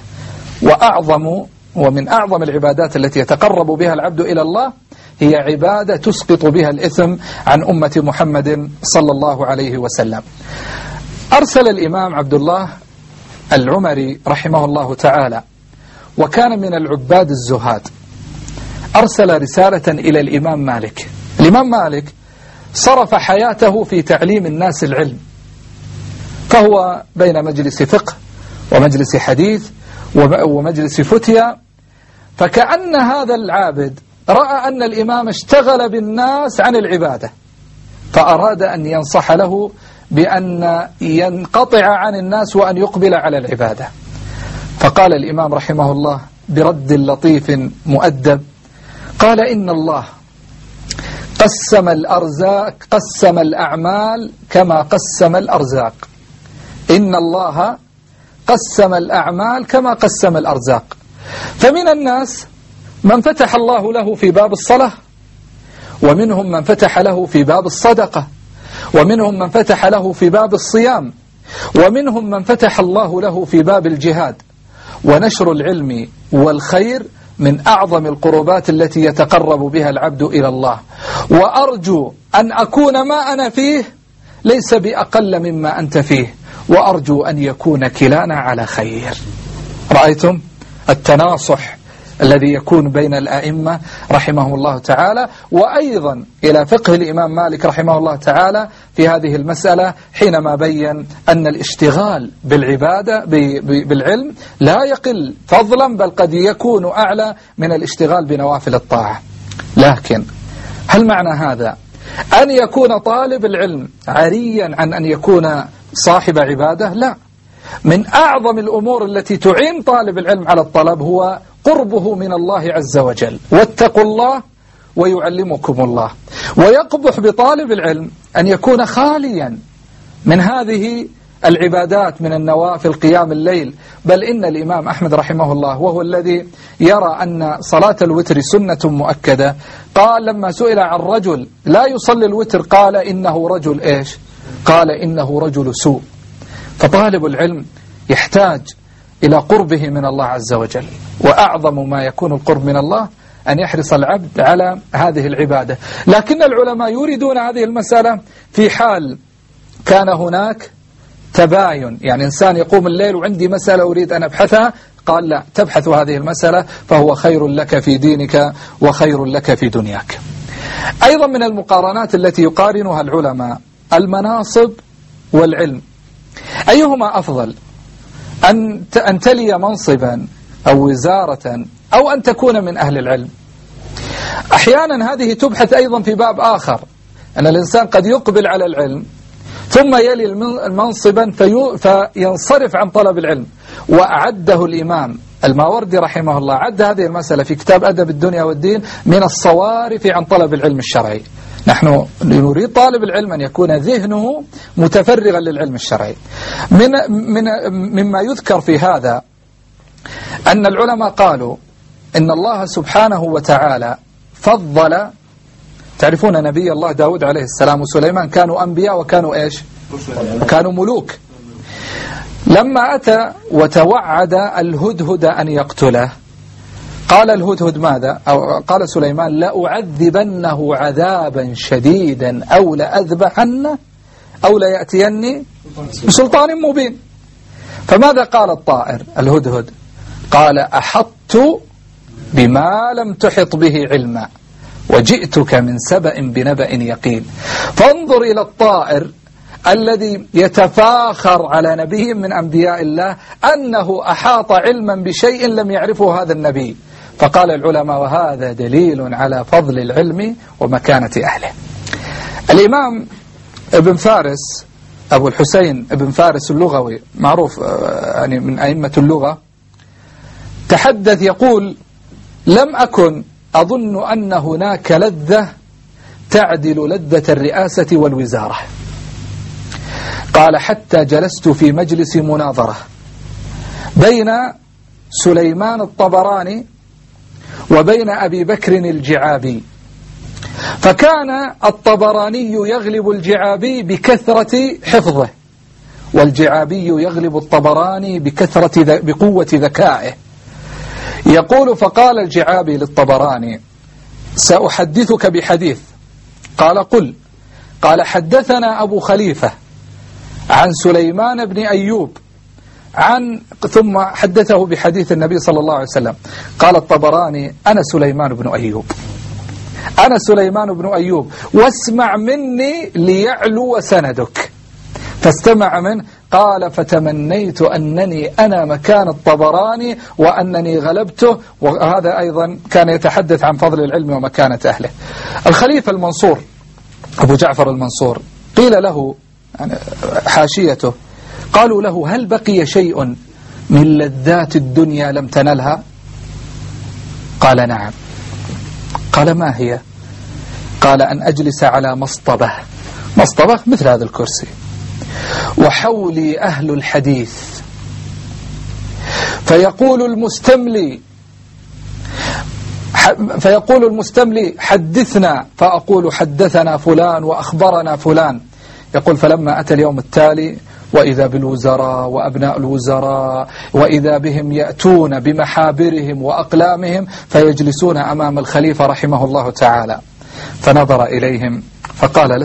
[SPEAKER 2] ومن أعظم العبادات التي يتقرب بها العبد إلى الله هي عبادة تسقط بها الإثم عن أمة محمد صلى الله عليه وسلم. أرسل الإمام عبد الله العمري رحمه الله تعالى، وكان من العباد الزهاد، أرسل رسالة إلى الإمام مالك. الإمام مالك صرف حياته في تعليم الناس العلم، فهو بين مجلس فقه ومجلس حديث ومجلس فتيا، فكأن هذا العابد رأى أن الإمام اشتغل بالناس عن العبادة، فأراد أن ينصح له بأن ينقطع عن الناس وأن يقبل على العبادة. فقال الإمام رحمه الله برد لطيف مؤدب، قال: إن الله قسم الأعمال كما قسم الأرزاق. إن الله قسم الأعمال كما قسم الأرزاق. فمن الناس من فتح الله له في باب الصلاة، ومنهم من فتح له في باب الصدقة، ومنهم من فتح له في باب الصيام، ومنهم من فتح الله له في باب الجهاد. ونشر العلم والخير من أعظم القربات التي يتقرب بها العبد إلى الله، وأرجو أن أكون ما أنا فيه ليس بأقل مما أنت فيه، وأرجو أن يكون كلانا على خير. رأيتم التناصح الذي يكون بين الأئمة رحمه الله تعالى. وأيضا إلى فقه الإمام مالك رحمه الله تعالى في هذه المسألة حينما بين أن الاشتغال بالعبادة بالعلم لا يقل فضلا، بل قد يكون أعلى من الاشتغال بنوافل الطاعة. لكن هل معنى هذا أن يكون طالب العلم عريا عن أن يكون صاحب عبادة؟ لا. من أعظم الأمور التي تعين طالب العلم على الطلب هو قربه من الله عز وجل. واتقوا الله ويعلمكم الله. ويقبح بطالب العلم أن يكون خاليا من هذه العبادات من النوافل قيام الليل. بل إن الإمام أحمد رحمه الله وهو الذي يرى أن صلاة الوتر سنة مؤكدة، قال لما سئل عن رجل لا يصلي الوتر قال إنه رجل إيش؟ قال إنه رجل سوء. فطالب العلم يحتاج إلى قربه من الله عز وجل، وأعظم ما يكون القرب من الله أن يحرص العبد على هذه العبادة. لكن العلماء يريدون هذه المسألة في حال كان هناك تباين، يعني إنسان يقوم الليل وعندي مسألة أريد أن أبحثها، قال لا، تبحث هذه المسألة فهو خير لك في دينك وخير لك في دنياك. أيضا من المقارنات التي يقارنها العلماء المناصب والعلم. أيهما أفضل، أن تلي منصبا أو وزارة أو أن تكون من أهل العلم؟ أحيانا هذه تبحث أيضا في باب آخر، أن الإنسان قد يقبل على العلم ثم يلي المنصبا فينصرف عن طلب العلم. وأعده الإمام الماوردي رحمه الله، عد هذه المسألة في كتاب أدب الدنيا والدين من الصوارف عن طلب العلم الشرعي. نحن نريد طالب العلم أن يكون ذهنه متفرغا للعلم الشرعي. مما يذكر في هذا أن العلماء قالوا إن الله سبحانه وتعالى فضل، تعرفون نبي الله داود عليه السلام وسليمان كانوا أنبياء وكانوا إيش؟ كانوا ملوك. لما أتى وتوعد الهدهد أن يقتله قال الهدهد ماذا؟ أو قال سليمان: لأعذبنه عذابا شديدا أو لأذبحنه أو ليأتيني بسلطان مبين. فماذا قال الطائر الهدهد؟ قال: أحطت بما لم تحط به علما وجئتك من سبأ بنبأ يقين. فانظر إلى الطائر الذي يتفاخر على نبي من أنبياء الله أنه أحاط علما بشيء لم يعرفه هذا النبي. فقال العلماء: وهذا دليل على فضل العلم ومكانة أهله. الإمام ابن فارس أبو الحسين ابن فارس اللغوي معروف يعني من أئمة اللغة تحدث يقول: لم أكن أظن أن هناك لذة تعدل لذة الرئاسة والوزارة. قال: حتى جلست في مجلس مناظرة بين سليمان الطبراني وبين أبي بكر الجعابي، فكان الطبراني يغلب الجعابي بكثرة حفظه، والجعابي يغلب الطبراني بقوة ذكائه. يقول: فقال الجعابي للطبراني: سأحدثك بحديث. قال: قل. قال: حدثنا أبو خليفة عن سليمان بن أيوب ثم حدثه بحديث النبي صلى الله عليه وسلم. قال الطبراني: أنا سليمان بن أيوب، أنا سليمان بن أيوب، واسمع مني ليعلو سندك. فاستمع منه. قال: فتمنيت أنني أنا مكان الطبراني وأنني غلبته. وهذا أيضا كان يتحدث عن فضل العلم ومكانة أهله. الخليفة المنصور أبو جعفر المنصور قيل له حاشيته، قالوا له: هل بقي شيء من لذات الدنيا لم تنلها؟ قال: نعم. قال: ما هي؟ قال: أن أجلس على مصطبة مثل هذا الكرسي، وحولي أهل الحديث، فيقول المستملي حدثنا، فأقول حدثنا فلان وأخبرنا فلان. يقول: فلما أتى اليوم التالي وإذا بالوزراء وأبناء الوزراء وإذا بهم يأتون بمحابرهم وأقلامهم فيجلسون أمام الخليفة رحمه الله تعالى. فنظر إليهم فقال: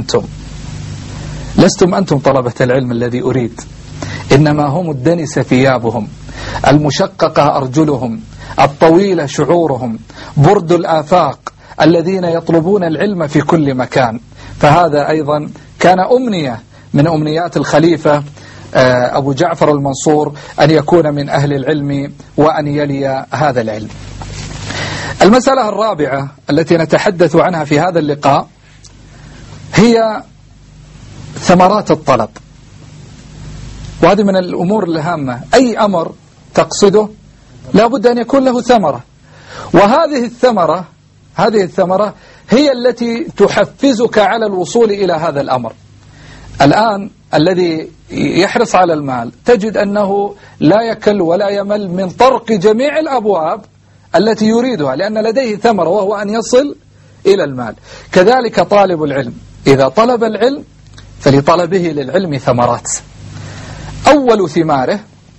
[SPEAKER 2] لستم أنتم طلبة العلم الذي أريد، إنما هم الدنس ثيابهم، المشققة أرجلهم، الطويلة شعورهم، برد الآفاق، الذين يطلبون العلم في كل مكان. فهذا أيضا كان أمنية من أمنيات الخليفة أبو جعفر المنصور أن يكون من أهل العلم وأن يلي هذا العلم. المسألة الرابعة التي نتحدث عنها في هذا اللقاء هي ثمرات الطلب، وهذه من الأمور الهامة. أي أمر تقصده لا بد أن يكون له ثمرة، وهذه الثمرة هي التي تحفزك على الوصول إلى هذا الأمر. الآن الذي يحرص على المال تجد أنه لا يكل ولا يمل من طرق جميع الأبواب التي يريدها، لأن لديه ثمرة وهو أن يصل إلى المال. كذلك طالب العلم إذا طلب العلم فلطلبه للعلم ثمرات. أول ثماره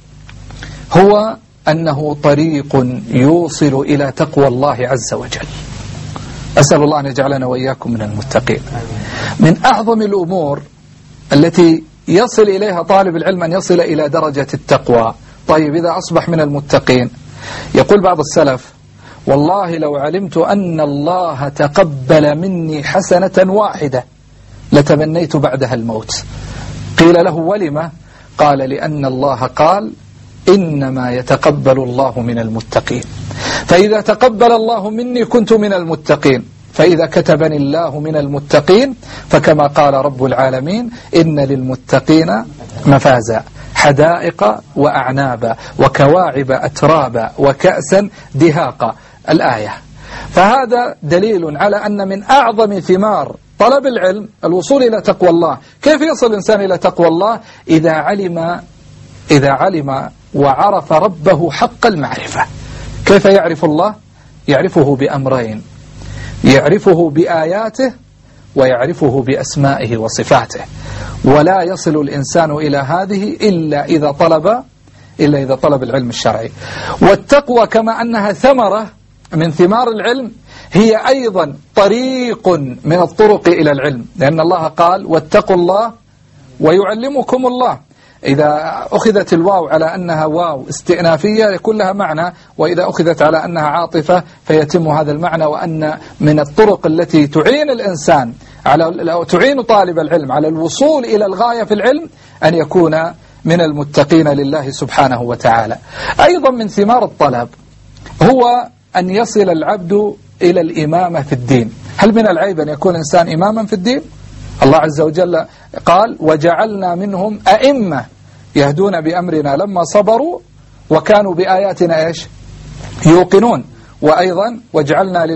[SPEAKER 2] هو أنه طريق يوصل إلى تقوى الله عز وجل. أسأل الله أن يجعلنا وإياكم من المتقين. من أعظم الأمور التي يصل إليها طالب العلم أن يصل إلى درجة التقوى. طيب إذا أصبح من المتقين، يقول بعض السلف: والله لو علمت أن الله تقبل مني حسنة واحدة لتمنيت بعدها الموت. قيل له: ولما؟ قال: لأن الله قال: إنما يتقبل الله من المتقين، فإذا تقبل الله مني كنت من المتقين، فإذا كتبني الله من المتقين فكما قال رب العالمين: إن للمتقين مفازا، حدائق وأعنابا وكواعب أترابا وكأسا دهاقا. الآية. فهذا دليل على أن من أعظم ثمار طلب العلم الوصول إلى تقوى الله. كيف يصل الإنسان إلى تقوى الله؟ إذا علم وعرف ربه حق المعرفة. كيف يعرف الله؟ يعرفه بأمرين: يعرفه بآياته ويعرفه بأسمائه وصفاته. ولا يصل الإنسان إلى هذه إلا إذا طلب إلا إذا طلب العلم الشرعي. والتقوى كما أنها ثمرة من ثمار العلم هي أيضا طريق من الطرق إلى العلم، لأن الله قال واتقوا الله ويعلمكم الله. إذا أخذت الواو على أنها واو استئنافية يكون لها معنى، وإذا أخذت على أنها عاطفة فيتم هذا المعنى، وأن من الطرق التي تعين الإنسان تعين طالب العلم على الوصول إلى الغاية في العلم أن يكون من المتقين لله سبحانه وتعالى. أيضا من ثمار الطلب هو أن يصل العبد إلى الإمامة في الدين. هل من العيب أن يكون إنسان إماما في الدين؟ الله عز وجل قال وجعلنا منهم أئمة يهدون بأمرنا لما صبروا وكانوا بآياتنا إيش؟ يوقنون. وأيضا وجعلنا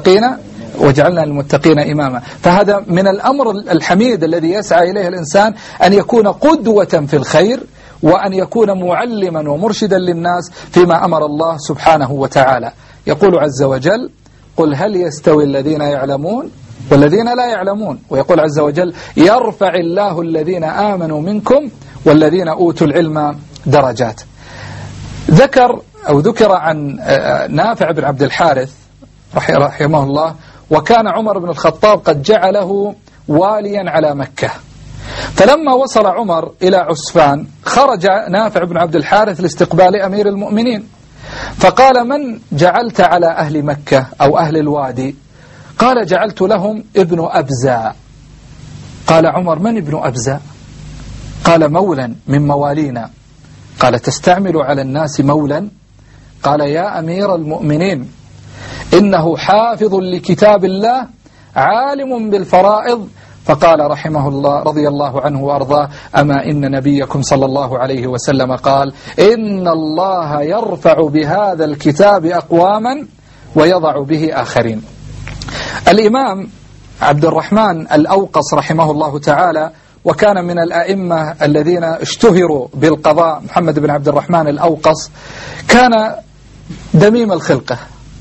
[SPEAKER 2] للمتقين إماما. فهذا من الأمر الحميد الذي يسعى إليه الإنسان أن يكون قدوة في الخير، وأن يكون معلما ومرشدا للناس فيما أمر الله سبحانه وتعالى. يقول عز وجل قل هل يستوي الذين يعلمون والذين لا يعلمون، ويقول عز وجل يرفع الله الذين آمنوا منكم والذين أوتوا العلم درجات. ذكر عن نافع بن عبد الحارث رحمه الله، وكان عمر بن الخطاب قد جعله واليا على مكة، فلما وصل عمر إلى عسفان خرج نافع بن عبد الحارث لاستقبال أمير المؤمنين، فقال من جعلت على أهل مكة أو أهل الوادي؟ قال جعلت لهم ابن أبزة. قال عمر من ابن أبزة؟ قال مولا من موالينا. قال تستعمل على الناس مولا؟ قال يا أمير المؤمنين إنه حافظ لكتاب الله عالم بالفرائض. فقال رحمه الله رضي الله عنه وأرضاه أما إن نبيكم صلى الله عليه وسلم قال إن الله يرفع بهذا الكتاب أقواما ويضع به آخرين. الإمام عبد الرحمن الأوقص رحمه الله تعالى، وكان من الأئمة الذين اشتهروا بالقضاء، محمد بن عبد الرحمن الأوقص، كان دميم الخلقة،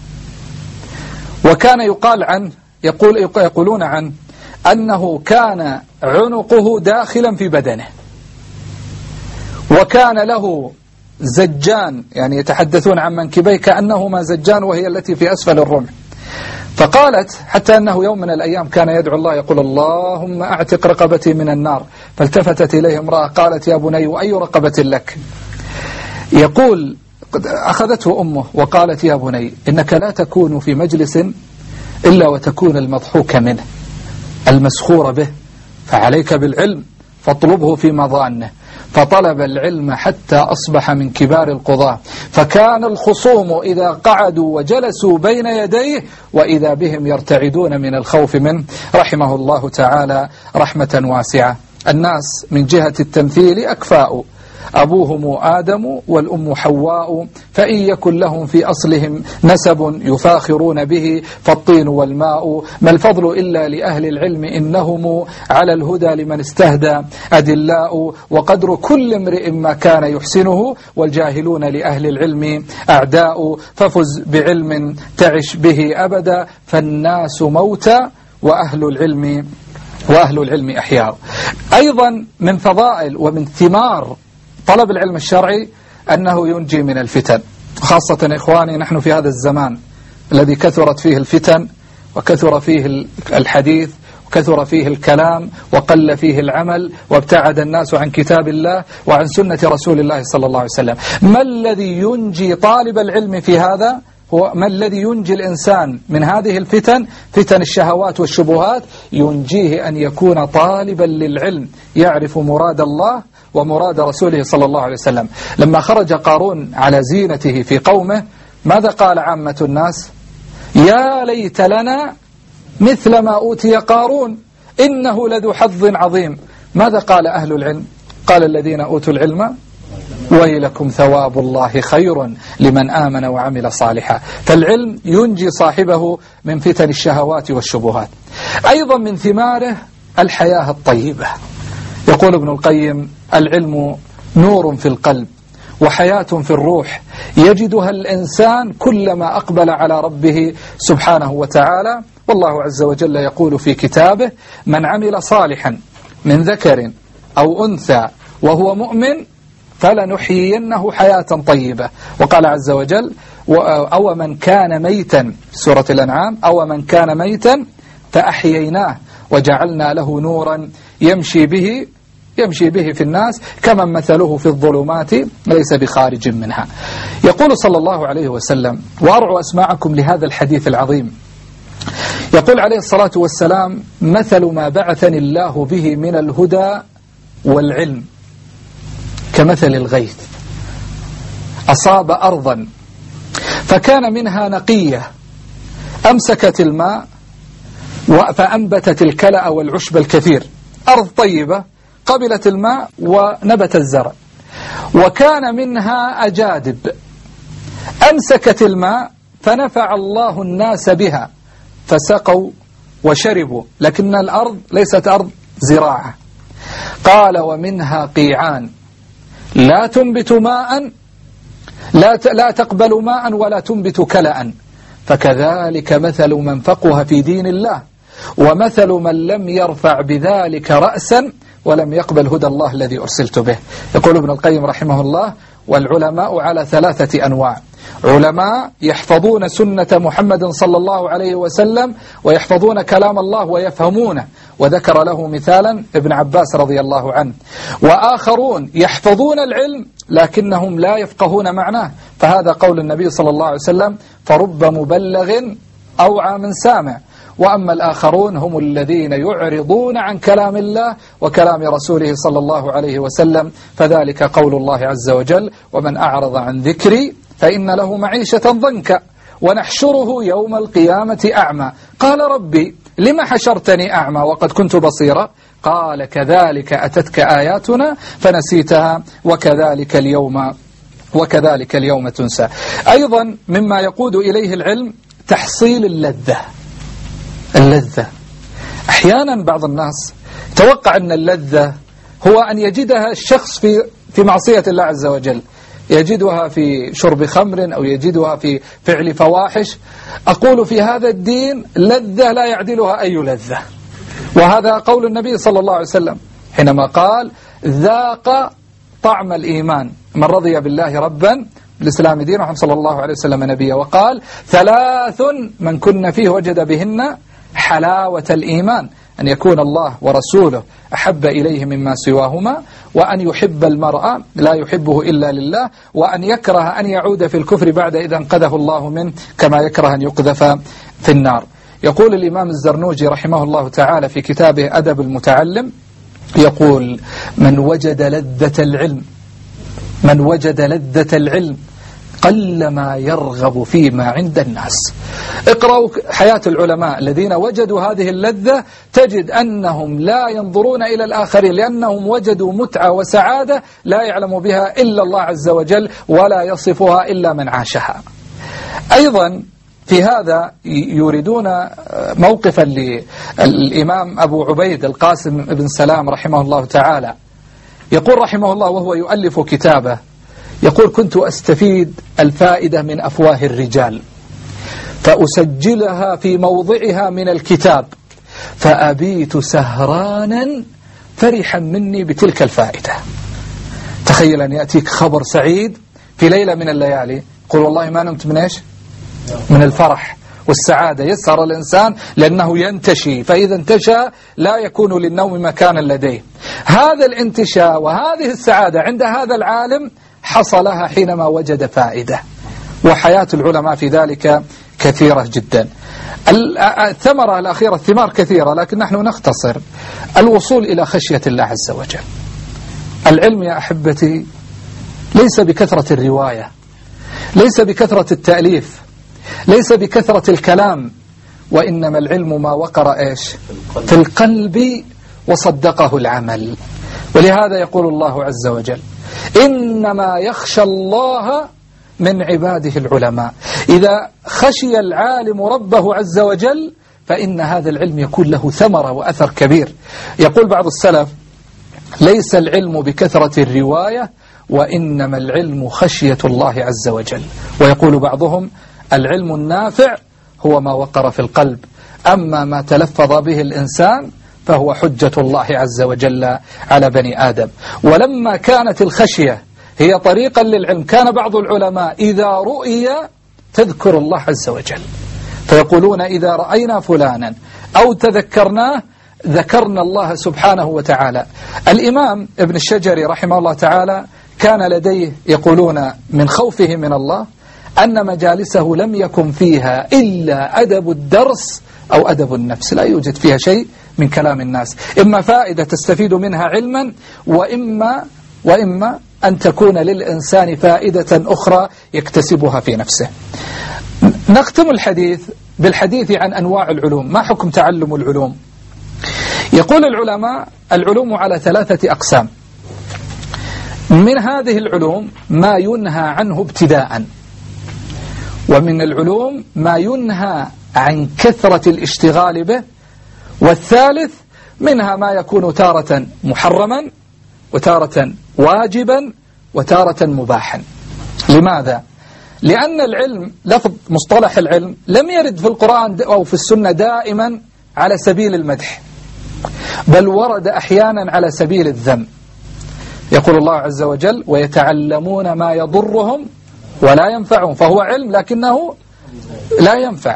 [SPEAKER 2] وكان يقال عنه يقولون عنه أنه كان عنقه داخلا في بدنه، وكان له زجان، يعني يتحدثون عن منكبيه كأنهما زجان وهي التي في أسفل الرمح. فقالت حتى أنه يوم من الأيام كان يدعو الله يقول اللهم أعتق رقبتي من النار، فالتفتت إليه امرأة قالت يا بني وأي رقبة لك؟ يقول أخذته أمه وقالت يا بني إنك لا تكون في مجلس إلا وتكون المضحوك منه المسخور به، فعليك بالعلم فاطلبه في مظانه. فطلب العلم حتى أصبح من كبار القضاة، فكان الخصوم إذا قعدوا وجلسوا بين يديه وإذا بهم يرتعدون من الخوف منه رحمه الله تعالى رحمة واسعة. الناس من جهة التمثيل أكفاء، أبوهم آدم والأم حواء، فإن يكن لهم في أصلهم نسب يفاخرون به فالطين والماء، ما الفضل إلا لأهل العلم إنهم على الهدى لمن استهدى أدلاء، وقدر كل امرئ ما كان يحسنه والجاهلون لأهل العلم أعداء، ففز بعلم تعش به أبدا فالناس موتى وأهل العلم أحياء. أيضا من فضائل ومن ثمار طلب العلم الشرعي أنه ينجي من الفتن، خاصة إخواني نحن في هذا الزمان الذي كثرت فيه الفتن وكثر فيه الحديث وكثر فيه الكلام وقل فيه العمل وابتعد الناس عن كتاب الله وعن سنة رسول الله صلى الله عليه وسلم. ما الذي ينجي طالب العلم في هذا؟ هو ما الذي ينجي الإنسان من هذه الفتن، فتن الشهوات والشبهات؟ ينجيه أن يكون طالبا للعلم يعرف مراد الله ومراد رسوله صلى الله عليه وسلم. لما خرج قارون على زينته في قومه ماذا قال عامة الناس؟ يا ليت لنا مثل ما أوتي قارون إنه لذو حظ عظيم. ماذا قال أهل العلم؟ قال الذين أوتوا العلم ويلكم ثواب الله خير لمن آمن وعمل صالحا. فالعلم ينجي صاحبه من فتن الشهوات والشبهات. أيضا من ثماره الحياة الطيبة. يقول ابن القيم العلم نور في القلب وحياة في الروح يجدها الإنسان كلما أقبل على ربه سبحانه وتعالى. والله عز وجل يقول في كتابه من عمل صالحا من ذكر أو أنثى وهو مؤمن فلنحيينه حياة طيبة. وقال عز وجل أو من كان ميتا، سورة الأنعام، أو من كان ميتا فأحييناه وجعلنا له نورا يمشي به في الناس كمن مثله في الظلمات ليس بخارج منها. يقول صلى الله عليه وسلم، وأرعوا أسماعكم لهذا الحديث العظيم، يقول عليه الصلاة والسلام: مثل ما بعثني الله به من الهدى والعلم كمثل الغيث أصاب أرضا فكان منها نقية أمسكت الماء فأنبتت الكلأ والعشب الكثير. أرض طيبة قبلت الماء ونبت الزرع. وكان منها أجادب أمسكت الماء فنفع الله الناس بها فسقوا وشربوا، لكن الأرض ليست أرض زراعة. قال: ومنها قيعان لا تنبت ماء، لا تقبل ماء ولا تنبت كلأ، فكذلك مثل من فقه في دين الله ومثل من لم يرفع بذلك رأسا ولم يقبل هدى الله الذي أرسلت به. يقول ابن القيم رحمه الله: والعلماء على 3 أنواع: علماء يحفظون سنة محمد صلى الله عليه وسلم ويحفظون كلام الله ويفهمونه، وذكر له مثالا ابن عباس رضي الله عنه. وآخرون يحفظون العلم لكنهم لا يفقهون معناه، فهذا قول النبي صلى الله عليه وسلم: فرب مبلغ أوعى من سامع. وأما الآخرون هم الذين يعرضون عن كلام الله وكلام رسوله صلى الله عليه وسلم، فذلك قول الله عز وجل: ومن أعرض عن ذكري فإن له معيشة ضنكا ونحشره يوم القيامة أعمى. قال: ربي لما حشرتني أعمى وقد كنت بصيرا؟ قال: كذلك أتتك آياتنا فنسيتها وكذلك اليوم تنسى. أيضا مما يقود إليه العلم تحصيل اللذة. أحيانا بعض الناس توقع أن اللذة هو أن يجدها الشخص في معصية الله عز وجل، يجدها في شرب خمر أو يجدها في فعل فواحش. أقول في هذا الدين لذة لا يعدلها أي لذة، وهذا قول النبي صلى الله عليه وسلم حينما قال: ذاق طعم الإيمان من رضي بالله ربا بالإسلام دين وحمد صلى الله عليه وسلم نبيا. وقال: 3 من كن فيه وجد بهن حلاوة الإيمان: أن يكون الله ورسوله أحب إليه مما سواهما، وأن يحب المرأة لا يحبه إلا لله، وأن يكره أن يعود في الكفر بعد إذا انقذه الله منه كما يكره أن يقذف في النار. يقول الإمام الزرنوجي رحمه الله تعالى في كتابه أدب المتعلم، يقول: من وجد لذة العلم قلما يرغب فيما عند الناس. اقرأوا حياة العلماء الذين وجدوا هذه اللذة، تجد أنهم لا ينظرون إلى الآخرين، لأنهم وجدوا متعة وسعادة لا يعلم بها إلا الله عز وجل ولا يصفها إلا من عاشها. أيضا في هذا يريدون موقفا للإمام أبو عبيد القاسم بن سلام رحمه الله تعالى. يقول رحمه الله وهو يؤلف كتابه، يقول: كنت أستفيد الفائدة من أفواه الرجال فأسجلها في موضعها من الكتاب، فأبيت سهرانا فرحا مني بتلك الفائدة. تخيل أن يأتيك خبر سعيد في ليلة من الليالي، قل والله ما نمت من إيش؟ من الفرح والسعادة. يسهر الإنسان لأنه ينتشي، فإذا انتشى لا يكون للنوم مكانا لديه. هذا الانتشاء وهذه السعادة عند هذا العالم حصلها حينما وجد فائدة. وحياة العلماء في ذلك كثيرة جدا. الثمرة الأخيرة، الثمار كثيرة لكن نحن نختصر: الوصول إلى خشية الله عز وجل. العلم يا أحبتي ليس بكثرة الرواية، ليس بكثرة التأليف، ليس بكثرة الكلام، وإنما العلم ما وقر إيش؟ في القلب وصدقه العمل. ولهذا يقول الله عز وجل: إنما يخشى الله من عباده العلماء. إذا خشي العالم ربه عز وجل فإن هذا العلم يكون له ثمرة وأثر كبير. يقول بعض السلف: ليس العلم بكثرة الرواية وإنما العلم خشية الله عز وجل. ويقول بعضهم: العلم النافع هو ما وقر في القلب، أما ما تلفظ به الإنسان فهو حجة الله عز وجل على بني آدم. ولما كانت الخشية هي طريقا للعلم. كان بعض العلماء إذا رؤي تذكر الله عز وجل، فيقولون إذا رأينا فلانا أو تذكرناه ذكرنا الله سبحانه وتعالى. الإمام ابن الشجري رحمه الله تعالى كان لديه يقولون من خوفه من الله أن مجالسه لم يكن فيها إلا أدب الدرس أو أدب النفس، لا يوجد فيها شيء من كلام الناس، إما فائدة تستفيد منها علما وإما أن تكون للإنسان فائدة أخرى يكتسبها في نفسه. نختم الحديث بالحديث عن أنواع العلوم. ما حكم تعلم العلوم؟ يقول العلماء العلوم على 3 أقسام. من هذه العلوم ما ينهى عنه ابتداء، ومن العلوم ما ينهى عن كثرة الاشتغال به، والثالث منها ما يكون تارة محرما وتارة واجبا وتارة مباحا. لماذا؟ لأن العلم، لفظ مصطلح العلم لم يرد في القرآن أو في السنة دائما على سبيل المدح، بل ورد أحيانا على سبيل الذم. يقول الله عز وجل ويتعلمون ما يضرهم ولا ينفعهم، فهو علم لكنه لا ينفع.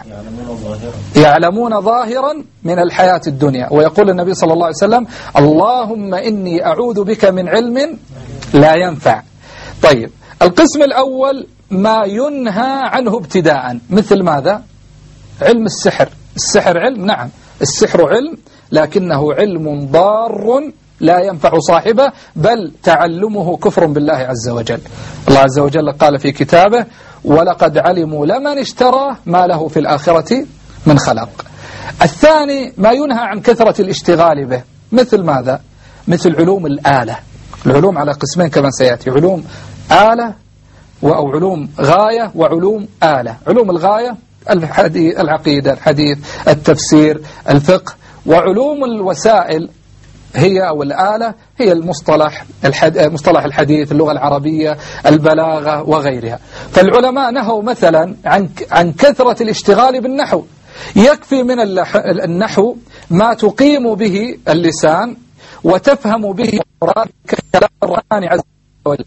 [SPEAKER 2] يعلمون ظاهرا من الحياة الدنيا. ويقول النبي صلى الله عليه وسلم اللهم إني أعوذ بك من علم لا ينفع. طيب، القسم الأول ما ينهى عنه ابتداء، مثل ماذا؟ علم السحر. السحر علم، نعم السحر علم، لكنه علم ضار لا ينفع صاحبه، بل تعلمه كفر بالله عز وجل. الله عز وجل قال في كتابه ولقد علموا لمن اشترى ما له في الآخرة من خلاق. الثاني ما ينهى عن كثرة الاشتغال به، مثل ماذا؟ مثل علوم الآلة. العلوم على قسمين كما سيأتي، علوم آلة أو علوم غاية وعلوم آلة. علوم الغاية العقيدة، الحديث، التفسير، الفقه. وعلوم الوسائل هي أو الآلة هي المصطلح الحديث، اللغة العربية، البلاغة وغيرها. فالعلماء نهوا مثلا عن كثرة الاشتغال بالنحو. يكفي من النحو ما تقيم به اللسان وتفهم به مراد كلام الرحمن عز وجل.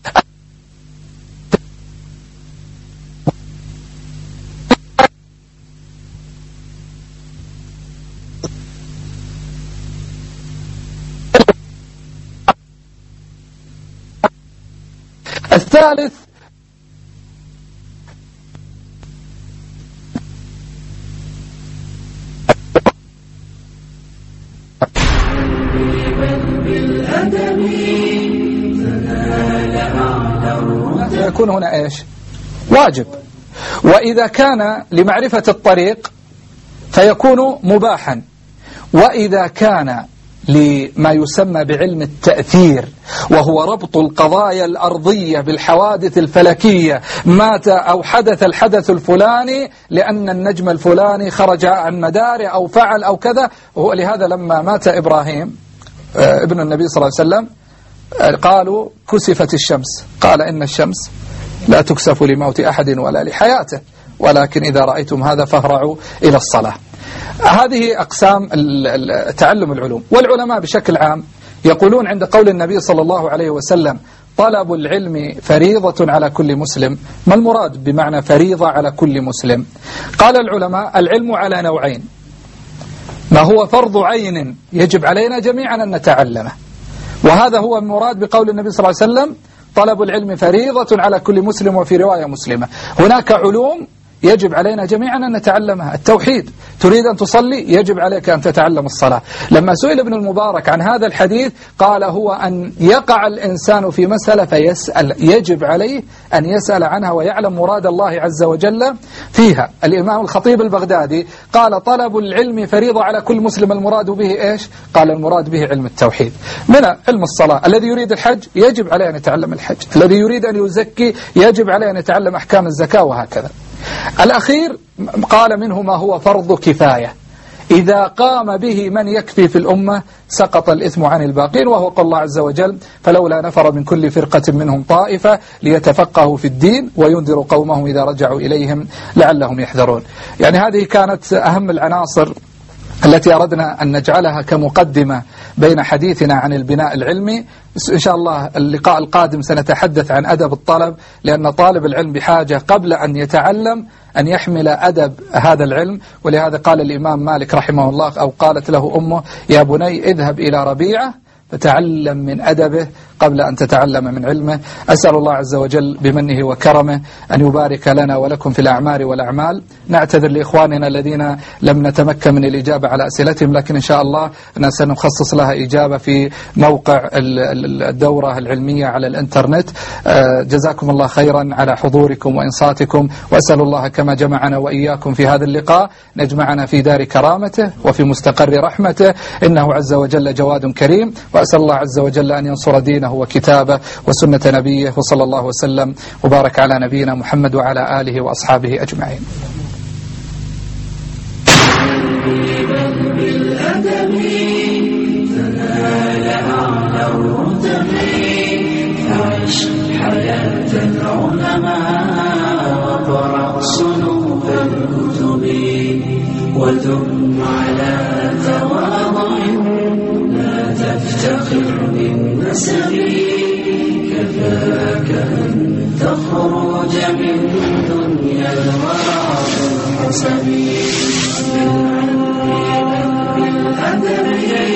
[SPEAKER 2] الثالث يكون هنا ايش؟ واجب. وإذا كان لمعرفة الطريق فيكون مباحا، وإذا كان لما يسمى بعلم التأثير، وهو ربط القضايا الأرضية بالحوادث الفلكية، مات أو حدث الحدث الفلاني لأن النجم الفلاني خرج عن مداره أو فعل أو كذا. ولهذا لما مات إبراهيم ابن النبي صلى الله عليه وسلم قالوا كسفت الشمس، قال إن الشمس لا تكسف لموت أحد ولا لحياته، ولكن إذا رأيتم هذا فاهرعوا إلى الصلاة. هذه أقسام تعلم العلوم. والعلماء بشكل عام يقولون عند قول النبي صلى الله عليه وسلم طلب العلم فريضة على كل مسلم، ما المراد بمعنى فريضة على كل مسلم؟ قال العلماء العلم على نوعين: ما هو فرض عين يجب علينا جميعا أن نتعلمه، وهذا هو المراد بقول النبي صلى الله عليه وسلم طلب العلم فريضة على كل مسلم، وفي رواية مسلمة. هناك علوم يجب علينا جميعا أن نتعلمها. التوحيد، تريد أن تصلي يجب عليك أن تتعلم الصلاة. لما سئل ابن المبارك عن هذا الحديث قال هو أن يقع الإنسان في مسألة فيسأل، يجب عليه أن يسأل عنها ويعلم مراد الله عز وجل فيها. الإمام الخطيب البغدادي قال طلب العلم فريضة على كل مسلم، المراد به إيش؟ قال المراد به علم التوحيد. من علم الصلاة، الذي يريد الحج يجب عليه أن يتعلم الحج، الذي يريد أن يزكي يجب عليه أن يتعلم أحكام الزكاة، وهكذا. الأخير قال منه ما هو فرض كفاية، إذا قام به من يكفي في الأمة سقط الإثم عن الباقين، وهو قول الله عز وجل فلولا نفر من كل فرقة منهم طائفة ليتفقهوا في الدين وينذروا قومهم إذا رجعوا إليهم لعلهم يحذرون. يعني هذه كانت أهم العناصر التي أردنا أن نجعلها كمقدمة بين حديثنا عن البناء العلمي. إن شاء الله اللقاء القادم سنتحدث عن أدب الطلب، لأن طالب العلم بحاجة قبل أن يتعلم أن يحمل أدب هذا العلم. ولهذا قال الإمام مالك رحمه الله، أو قالت له أمه: يا بني اذهب إلى ربيعة فتعلم من أدبه قبل أن تتعلم من علمه. أسأل الله عز وجل بمنه وكرمه أن يبارك لنا ولكم في الأعمار والأعمال. نعتذر لإخواننا الذين لم نتمكن من الإجابة على أسئلتهم، لكن إن شاء الله سنخصص لها إجابة في موقع الدورة العلمية على الإنترنت. جزاكم الله خيرا على حضوركم وإنصاتكم، وأسأل الله كما جمعنا وإياكم في هذا اللقاء نجمعنا في دار كرامته وفي مستقر رحمته، إنه عز وجل جواد كريم. وأسأل الله عز وجل أن ينصر دينه وكتابه وسنة نبيه، وصلى الله وسلم وبارك على نبينا محمد وعلى آله وأصحابه أجمعين.
[SPEAKER 1] بالأدب تنال أعلى الرتب، فعش حياة العلماء وقرأ صنوف الكتب، ودم على تواضع لا تفتخر بالنسب، كفاك أن تخرج من دنيا الورى بالحسب، بالأدب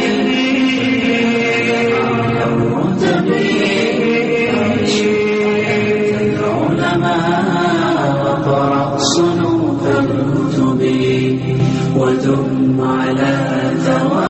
[SPEAKER 1] على الرتب، عيش العلماء وقرأ صنوف الكتب، ودم على